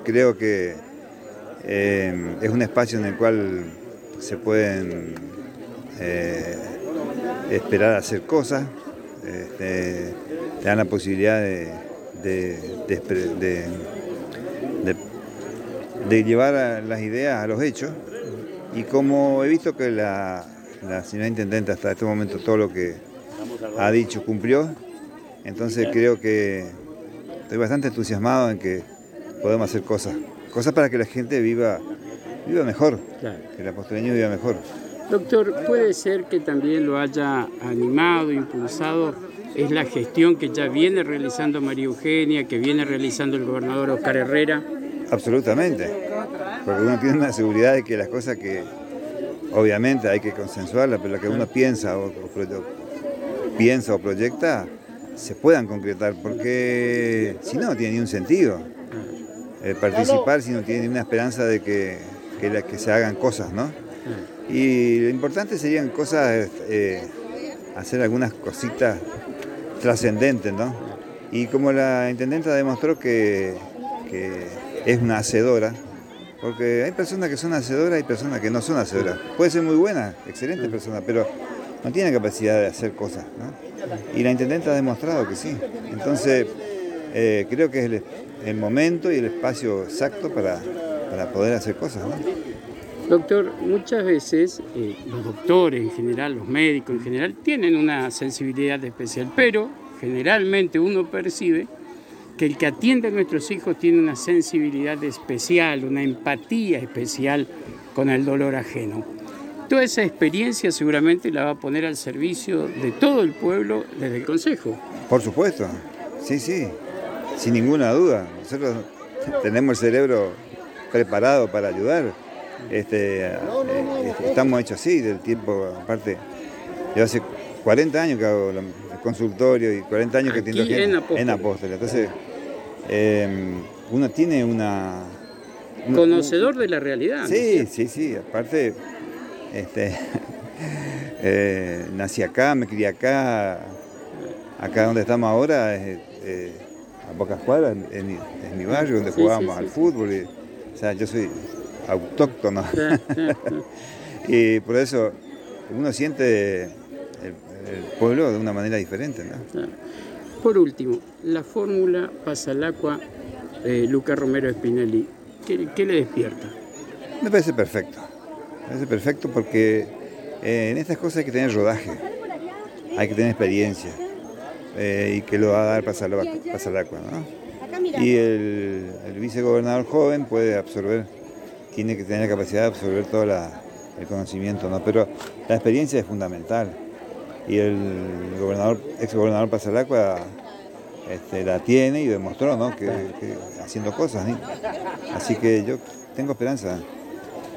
creo que es un espacio en el cual se pueden esperar a hacer cosas, te dan la posibilidad de llevar las ideas a los hechos, y como he visto que la señora intendente hasta este momento todo lo que ha dicho cumplió, entonces creo que estoy bastante entusiasmado en que podemos hacer cosas para que la gente viva mejor, claro, que la postereña viva mejor. Doctor, ¿puede ser que también lo haya animado, impulsado, es la gestión que ya viene realizando María Eugenia, que viene realizando el gobernador Oscar Herrera? Absolutamente, porque uno tiene una seguridad de que las cosas que obviamente hay que consensuarlas, pero lo que uno piensa o proyecta se puedan concretar, porque si no, no tiene ni un sentido participar si no tiene ni una esperanza de que se hagan cosas, ¿no? Y lo importante serían cosas, hacer algunas cositas trascendentes, ¿no? Y como la intendenta demostró que es una hacedora, porque hay personas que son hacedoras y personas que no son hacedoras. Puede ser muy buena, excelente persona, pero no tiene capacidad de hacer cosas, ¿no? Y la intendenta ha demostrado que sí. Entonces, creo que es el momento y el espacio exacto para poder hacer cosas, ¿no? Doctor, muchas veces los doctores en general, los médicos en general, tienen una sensibilidad especial, pero generalmente uno percibe que el que atiende a nuestros hijos tiene una sensibilidad especial, una empatía especial con el dolor ajeno. Toda esa experiencia seguramente la va a poner al servicio de todo el pueblo desde el Consejo. Por supuesto, sí, sin ninguna duda. Nosotros tenemos el cerebro preparado para ayudar. Estamos hechos así, del tiempo, aparte, yo hace 40 años que hago el consultorio y 40 años que atiendo gente en Apóstoles. Entonces, uno tiene conocedor de la realidad. Sí, aparte, nací acá, me crié acá donde estamos ahora, a pocas cuadras, en mi barrio, donde jugábamos al fútbol. O sea, yo soy autóctono. Y por eso uno siente el pueblo de una manera diferente, ¿no? Por último, la fórmula Pasalacqua, Luca Romero Spinelli, ¿qué le despierta? Me parece perfecto. Me parece perfecto porque en estas cosas hay que tener rodaje, hay que tener experiencia, y que lo va a dar Pasalacqua, ¿no? Y el vicegobernador joven puede tiene que tener la capacidad de absorber todo el conocimiento, ¿no? Pero la experiencia es fundamental. Y el exgobernador Pasalacqua la tiene y demostró, ¿no? que haciendo cosas, ¿no? Así que yo tengo esperanza.